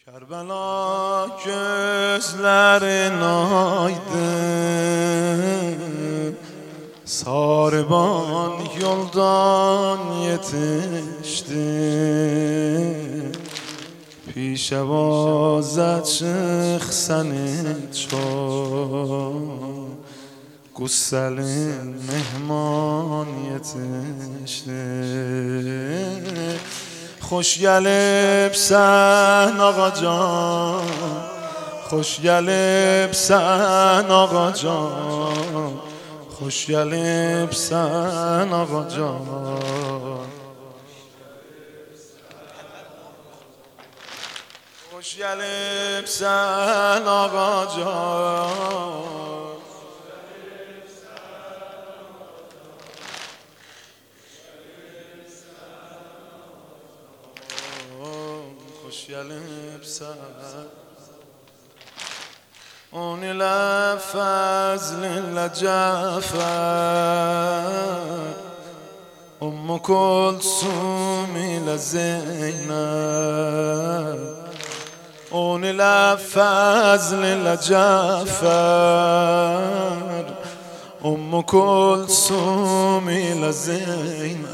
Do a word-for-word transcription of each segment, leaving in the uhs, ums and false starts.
Kerbela gözlerin aydın, sarban yoldan yetişti. Pişevaze çık seni çok, Gusselin mehman yetişti. Hoş gelipsen ağacan, hoş gelipsen ağacan, hoş gelipsen ağacan. Hoş gelipsen ağacan, hoş gelipsen. On ile fazlinle Cafer, Ummu Kulsum ile Zeynep. On ile fazlinle Cafer, Ummu Kulsum ile Zeynep.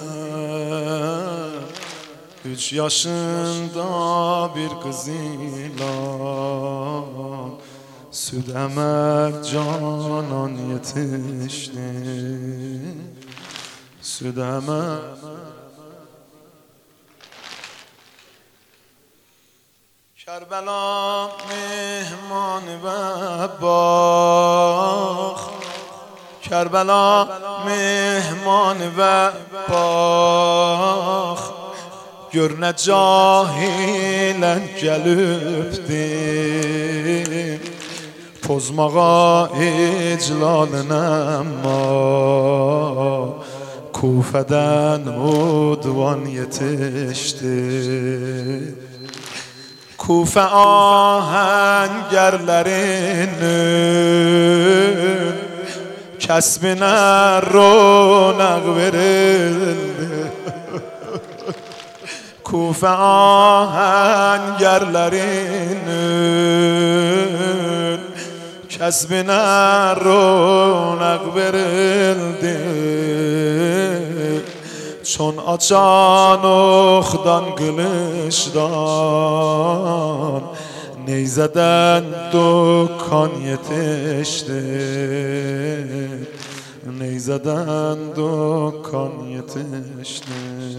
Üç yaşında bir kız ilan, süt emer canan yetişti. Süt emer. Kerbela mehmanı ve bak, Kerbela mehmanı ve bak. Gör ne cahilen gelüpdi, pozmağa iclalın emma. Kufeden udvan yetişti. Kufe ahengerlerinin kesbine ronak verildi. Kufe ahengerlerinin kesbine ronak verildi. Çon açan oxdan kılıçdan, neyzeden dükkan yetişti. Neyzeden dükkan yetişti.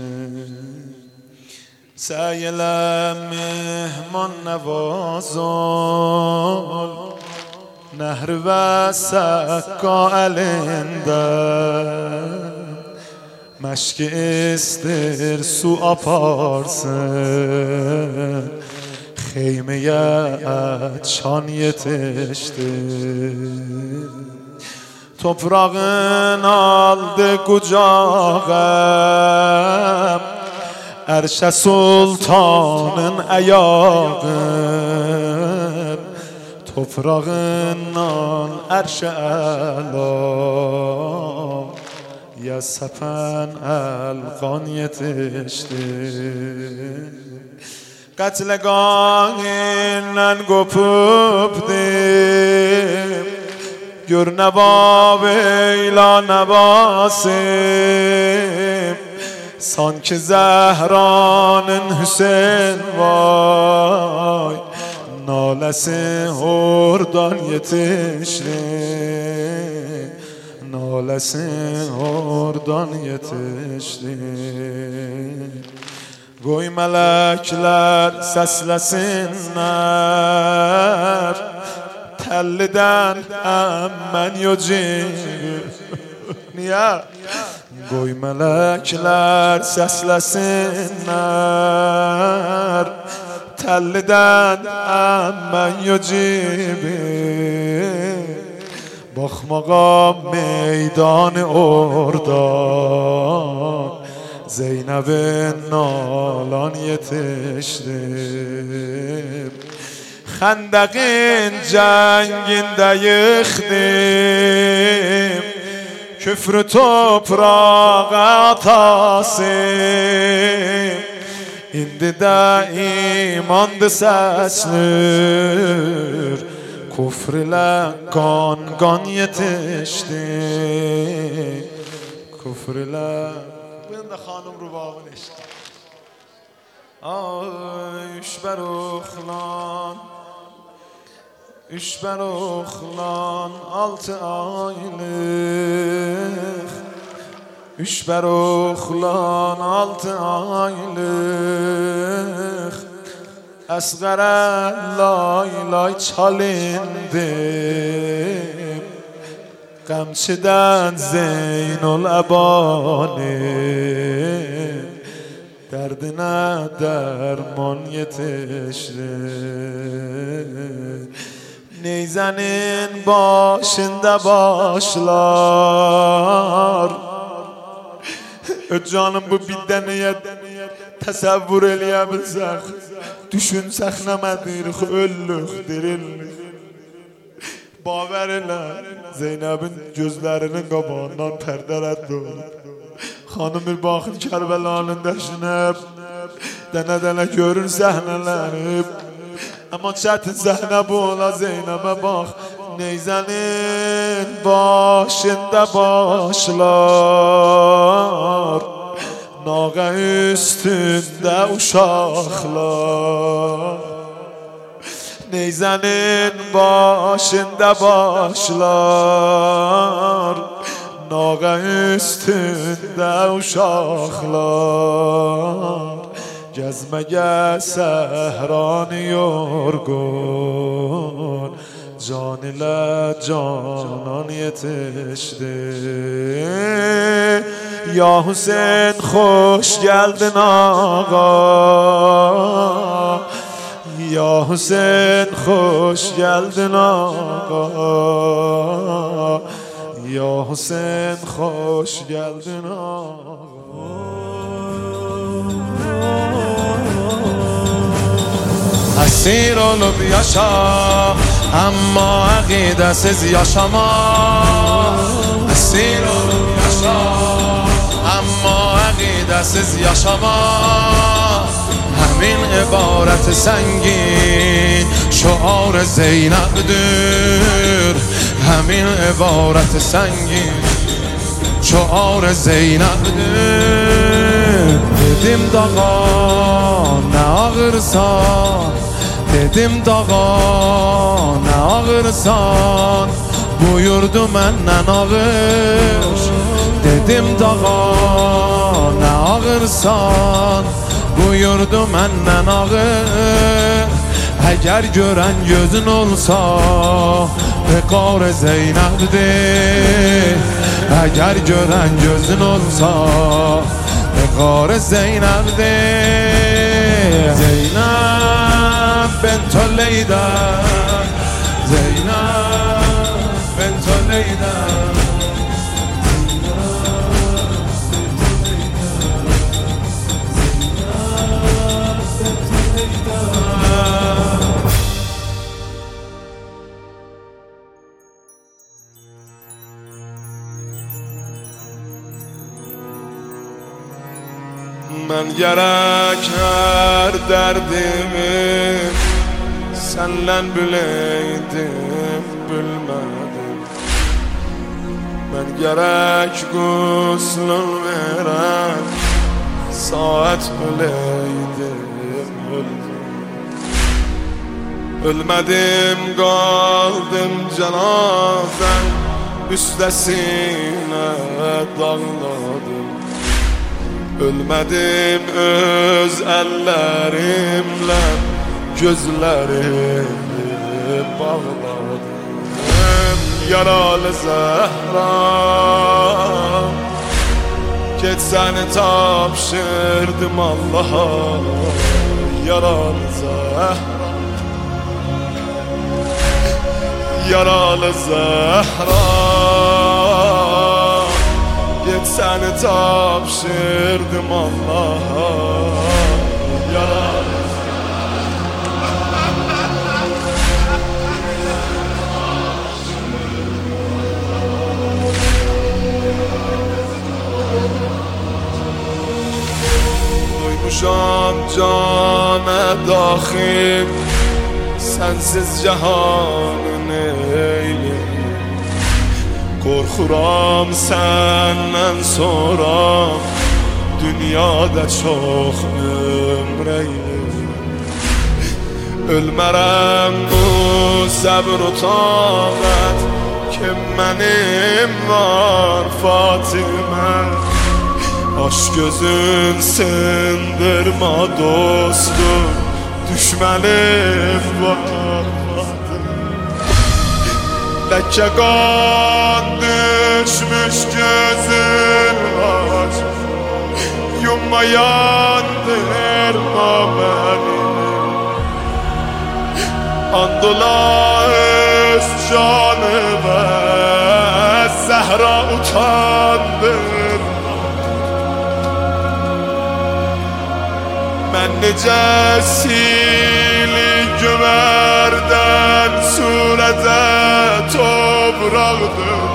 Seyle mehman nevaz ol, nehr ve sekka elinde. Meşki istir su aparsın, Heymeye çan yetişti. Toprağın aldı kucağa, Erşe sultanın ayağı. Toprağından erşe ela, ya sepen elkan yetişti. Qətləqanından qopubdim, gör nəva veyla nəvasim. Sanki Zəhranın Hüseyin vay, nalesi oradan yetişti. Nalesi oradan yetişti. Qoy mələklər səsləsinlər, Təllidən əmmən yocib. Niyə? Qoy mələklər səsləsinlər, Təllidən əmmən yocibi. Baxmağa meydanı oradan, Zeynep'in nalan yetişti. Xəndəqin cəngində yıxdım, küfrü toprağa atasım. indi de imandı sesler, kufr ile kan kan yetişti, kufr ile. Ben de hanım rubabın eşki. Ay üşber oğlan, üşber oğlan altı aylık, üşber oğlan altı aylık, asgara lay lay çalindim, qamchidan Zeynul Abani, derdine derman yetişti. Neyzenin başında başlar, canım bu bir deneye təsəvvür eləyə bilsək, düşünsək nəmədir, öllük, dirillik. Baver elə, Zeynəbin gözlərinin qabağından pərdələr doğru. Xanım bir baxın Kərbəlanın dəşinib, dənə-dənə görür səhnələnib. Amma çətin səhnə bu ola Zeynəbə bax, neyzənin başında başlar, nağa üstündə uşaqlar. Neyzənin başında başlar, nağa üstündə uşaqlar. Gəzməgə səhranı yorgun, can ilə canan yetişdi. Ya Hüseyin xoş gəldin ağa, ya Hüseyin xoş gəldin ağa, ya Hüseyin xoş gəldin ağa. اسیر olup yaşa ama akidesiz yaşama, esir olup yaşa ama akidesiz yaşama. Həmin ibarət səngin şuar Zeynəbdir, həmin ibarət səngin şuar Zeynəbdir. Dedim dağa nə ağırsan, dedim dağa nə ağırsan, buyurdu məndən ağır. Dedim dağa nə ağırsan, buyurdu məndən ağır. Əgər görən gözün olsa Vəqar Zeynəbdir, əgər görən gözün olsa Vəqar Zeynəbdir. Zeynəb bint Leyla, Zeynəb bint Leyla, mən gərək hər dərdimi səndən biləydim, bilmədim. Mən gərək quslun verən saat biləydim, bilmədim. Ölmədim, qaldım cənazən üstəsinə dağladım. Ölmədim, öz əllərimlə gözlərimi bağladım. Yaralı Zəhram, keçsəni tapşırdım Allaha. Yaralı Zəhram, yaralı Zəhram, geçsəni tapşırdım Allah'a. Yaralı duymuşam can daxil sensiz cahanın eyli. Qorxuram səndən sonra dünyada çox ömr eyli. Ölmərəm bu səbr u taqət ki mənim var Fatimə. Aş gözün sındırma dostum, düşmənim var Ləkə qan düşmüş gözün var, yumma yandırma beni. Andola öz canıma Zəhra utandır. Mən necə sili gümərdən surətə topraqdır.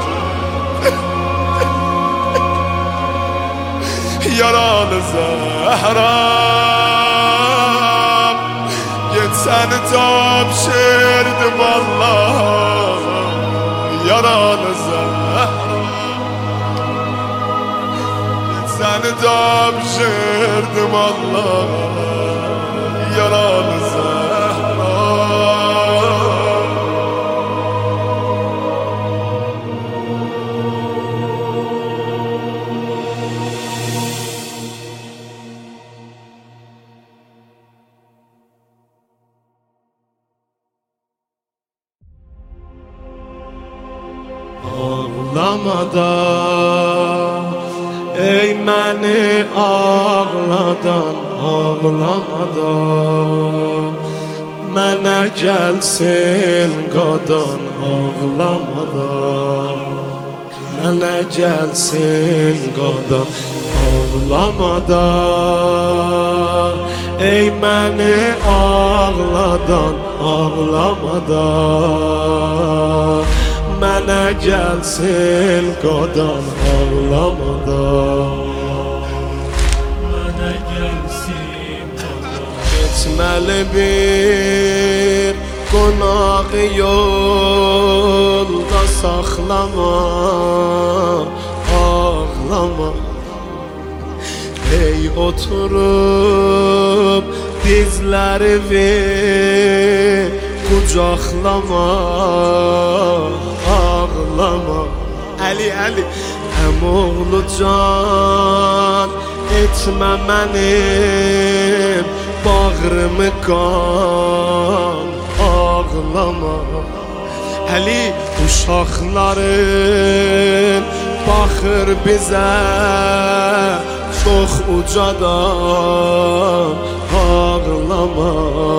Yaralı Zəhram, get səni tapşırdım Allah'a. Yaralı Zəhram, get səni tapşırdım Allah'a. Yaralı Zəhram. Ağlamada, ey məni ağladan, ağlamada mənə gəlsin qadan, ağlamada mənə gəlsin qadan, ağlamada ey məni ağladan, ağlamada mənə gəlsin qadan, ağlamada mənə gəlsin qadan. Getməli bir qonaq yolda saxlama, ağlama. Ey oturub dizlərimi qucaqlama, ağlama. Əli, Əli, əmoğlu can etmə mənim bağrımı qan, ağlama. Əli, uşaqların baxır bizə çox ucadan, ağlama.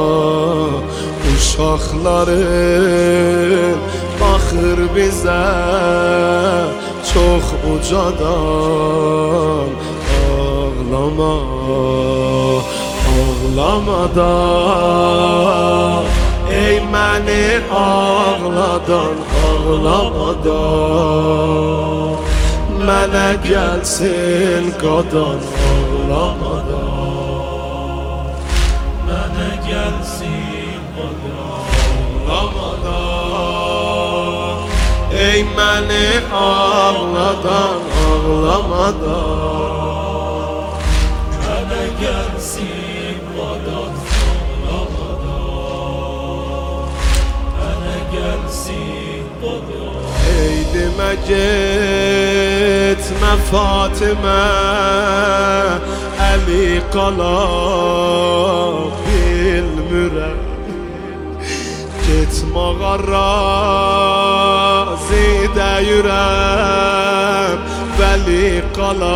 Uşaqların baxır bizə çox ucadan, ağlama, ağlamada ey məni ağladan, ağlamada mənə gəlsin qadan, ağlamada mənə gəlsin qadan, ağlamada ey məni ağladan, ağlamada mənə gəlsin qadan, ağlamada mənə gəlsin qadan. Ey demə getmə Fatimə, Əli qala bilmirəm. Getməğa razı deyirəm, Vəli qala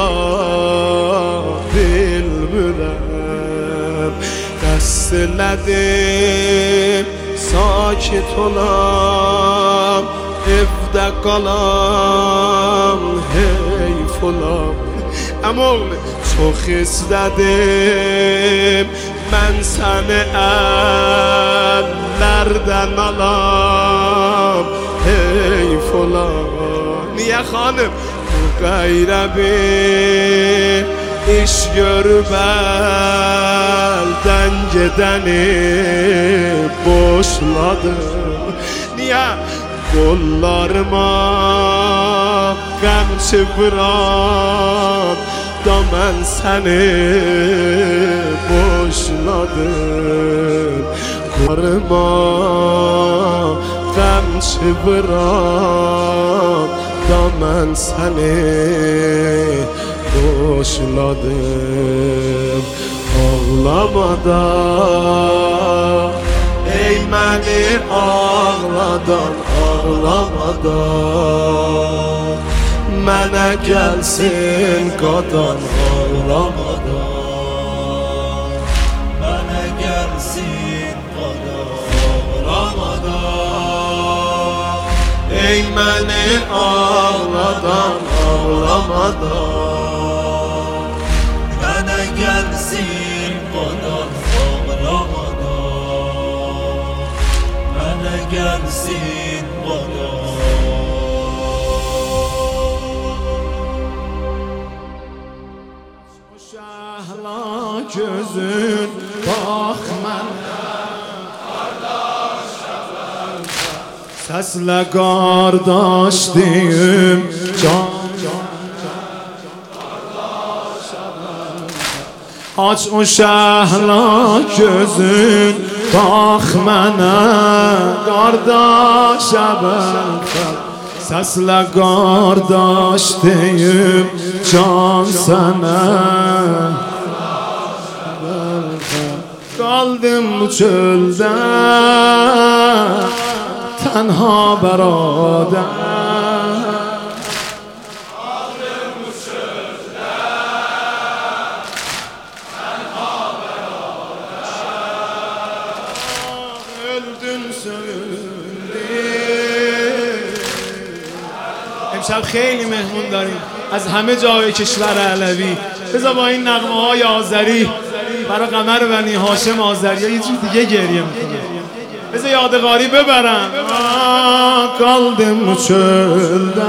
bilmirəm. Qəsd elədim sakit olam, evdə qalam, heyf olam. Əmoğlu, çox istədim mən səni əllərdən alam, heyf olam. Niyə xanım? Bu qeyrə bir iş Görübəldən gedəni boşladım. Niyə? Qollarıma qəmçi vuran da mən səni boşladım. Qollarıma qəmçi vuran da mən səni boşladım. Ağlamada ey məni ağladan, ağlamada mənə gəlsin qadan, ağlamada mənə gəlsin qadan, ağlamada ey məni ağladan, ağlamada mənə gəlsin qadan, ağlamada mənə gəlsin qadan. Şəhla gözün bax mənə səslə qardaş deyim can aç o şəhla gözün bax mənə qardaş əvvəl səslə qardaş deyim can sənə qaldım bu çöldə tənha bəradə qaldım bu çöldə tənha bəradə öldün söndün. امشب خیلی مهمون داریم از همه جای کشور علوی. بذار با این نغمه های آذری برای قمر بنی هاشم آذری یه جور دیگه گریه میکنه. بذار یادگاری ببرم. قلبم çölde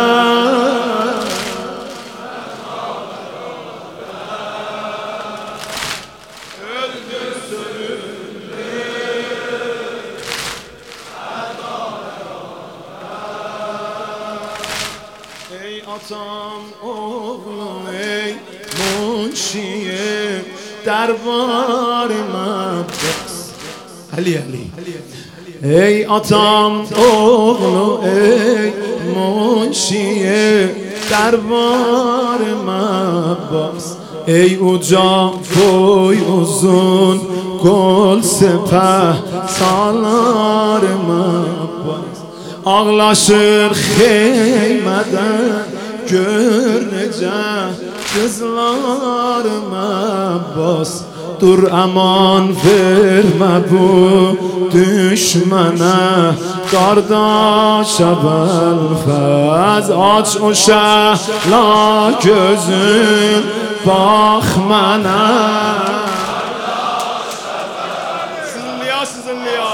ey atam oğlum ey munşiyim دربارıma bas Ali Ali ey atam oğlu ey munşiyim دربارıma bas ey uca boy uzun kol sepeh salarıma bas ağlaşır xeymədən gör necə kızlarıma bas dur aman vermə bu düşmənə qardaş əvvəlfəz aç o şəhla gözün bax mənə zınlıya zınlıya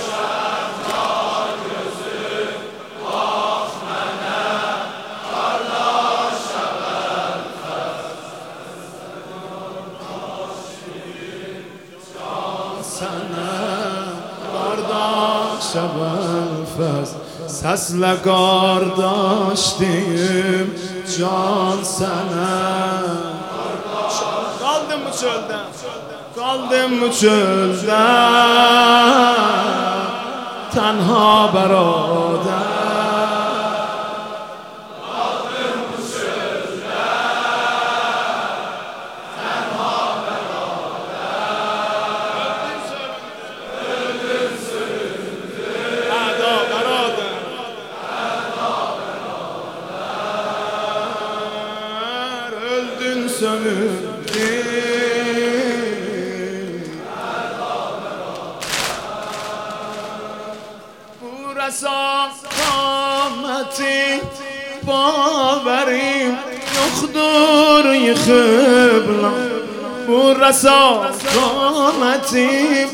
Şəbəlfəz səslə qardaş deyim can sənə qaldım mı çöldə qaldım mı çöldə tənha bəradə Bu rəsaqameti baverim yoxdur yıxıbla Bu rəsaqameti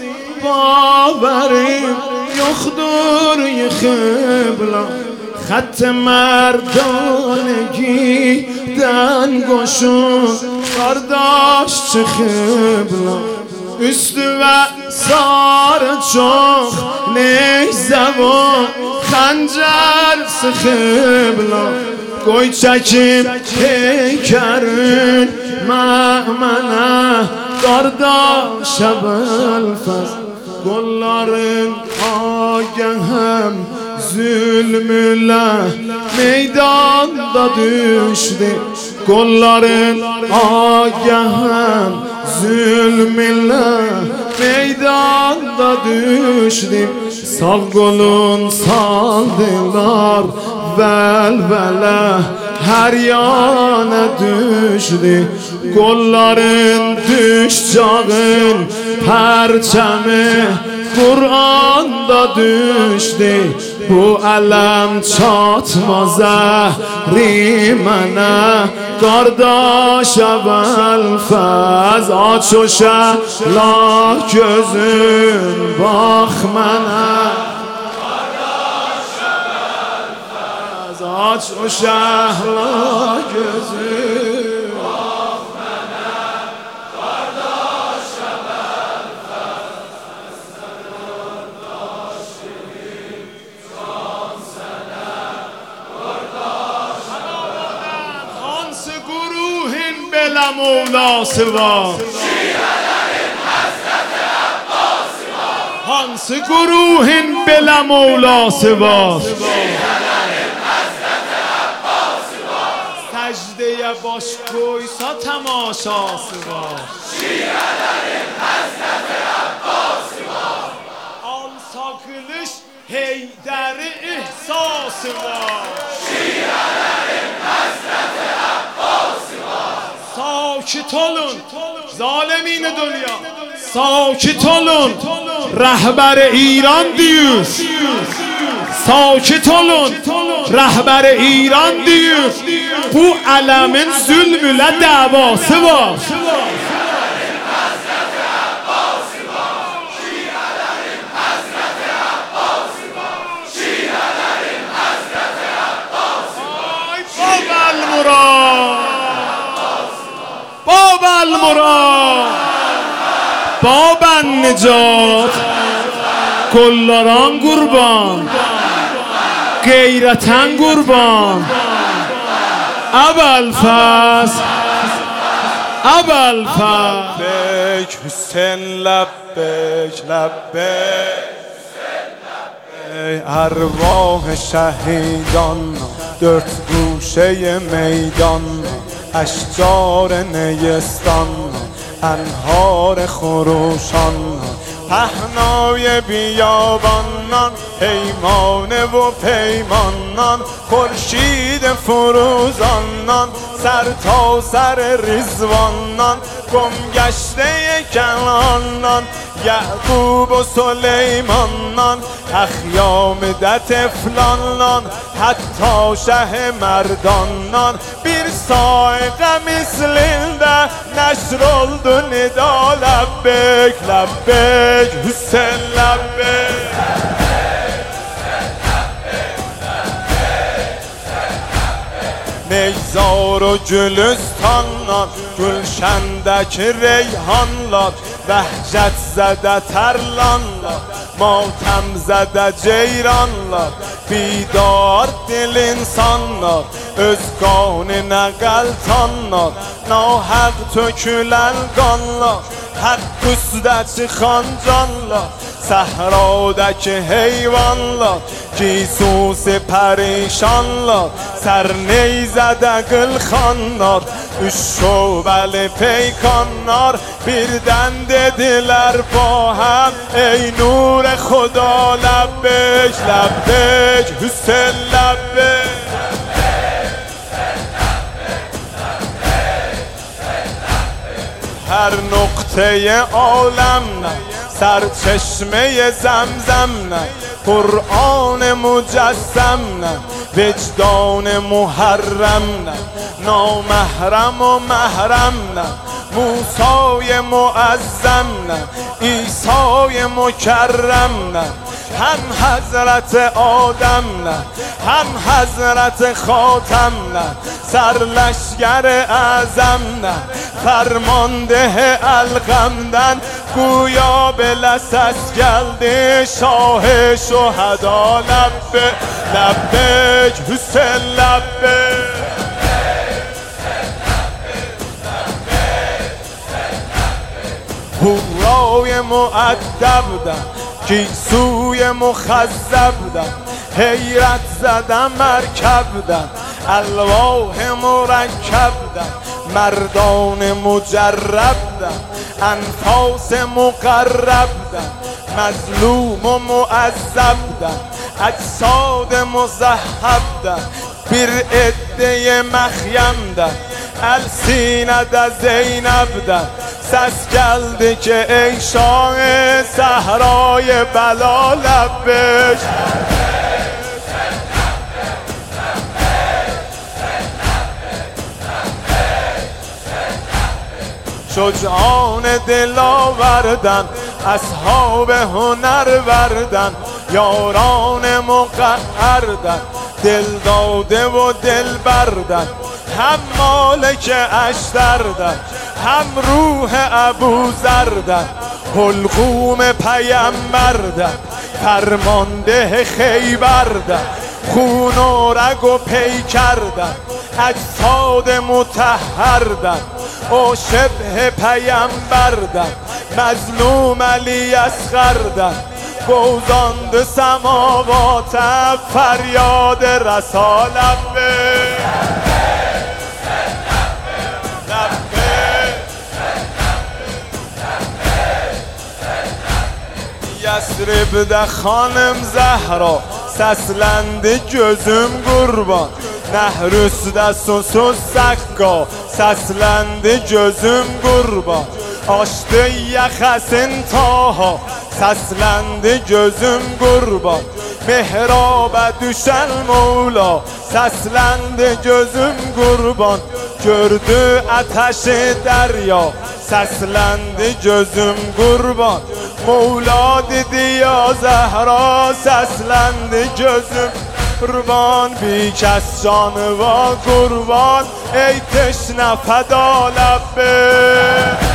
baverim yoxdur yıxıbla خط مردانگی دن گشون Kardeş çıkıbla üstü ve sarı çok neyse bu xəncər sıxıbla qoy çəkim heykərin mənə qardaşa bəlfəz qolların agəhəm zulmülə meydanda düşdü qolların agəhəm zulmülə meydanda düşdü sağ qolun saldılar vəlvələ hər yana düşdü qolların düşcağın pərçəmi Qur'anda düşdü bu ələm çatmaz əhrimənə qardaşa vəlfəz aç o şəhla gözün bax mənə qardaşa vəlfəz aç o şəhla gözün bax mənə qardaşa vəlfəz can sənə qardaşa vəlfəz hansı guruhin belə mevlası var şiələrin həzrəti Abbası var hansı guruhin belə mevlası var şiələrin həzrəti Abbası var səcdəyə baş qoysa tamaşası var şiələrin həzrəti Abbası var alsa qılış Heydəri ihsası var şiələrin həzrəti Abbası var sakit olun zalimin dünya sakit olun rəhbər İran deyir sakit olun rəhbər İran deyir bu ələmin zülmülə davası var باب المراد باب النجات کلاران قربان غیرتن قربان ابوالفضل ابوالفضل لبیک حسین لبیک لبیک ارواح شهیدان dört گوشه میدان اشجار نیستان انهار خروشان پهنای بیابانان پیمان و پیمانان خورشید فروزانان سر تا سر رضوانان گمگشته کنانان یعقوب و سلیمانان اخیام ده طفلانان حتی شه مردانان bir saygı mislinde neşr oldu nida lebbek lebbek Hüseyin lebbek Neyzar و گلستانان گلشندک ریحانlar وحشت زده ترلانlar ماتم زده ceyranlar بیدار دل insanlar özganına qaltanlar nahaq tökülən qanlar haqq üstə çıxan canlar səhradakı heyvanlar gisusi pərişanlar sərneyzədə qılxanlar üç şöbəli peykanlar birdən dedilər با هم ey nur xuda لبیک لبیک Hüseyin لبیک هر نقطه عالم سرچشمه زمزم قرآن مجسم وجدان محرم نامحرم و محرم موسای معظم عیسای مکرم هم حضرت آدم نه هم حضرت خاتم نه سرلشگر اعظم نه فرمانده الغمدن گویا به لسس گلده شاه شهدا لبه لبه حسین لبه هورای مؤدبدن گیسوی مخذبدن حیرت زدن مرکبدن الواح مرکبدن مردان مجربدن انفاس مقربدن مظلوم و معذبدن اجساد مذهبدن bir عده مخیمدن السینه زینبدن سس geldi که ای شاه صحرای بلا لبش شجعان دل آوردن اصحاب هنر وردن یاران مقهردن دل داده و دل بردن هم مالک اشتردن هم روح ابو زردن حلقوم پیمبردن فرمانده خیبردن خون و رگ و پی کردن اجساد مطهردن او شبه پیمبردن مظلوم علی اصغردن بوزاند سماوات فریاد رسالت به Yasrib de hanım Zahra seslendi gözüm kurban Nehrüs'de susuz sakka seslendi gözüm kurban Açtı yakasın taha seslendi gözüm kurban Mehrabe düşen Mola seslendi gözüm kurban Gördü ateşi derya seslendi gözüm kurban Mevla dedi ya Zehra seslendi gözüm kurban Bir kez canıva kurban ey teşne feda lebbe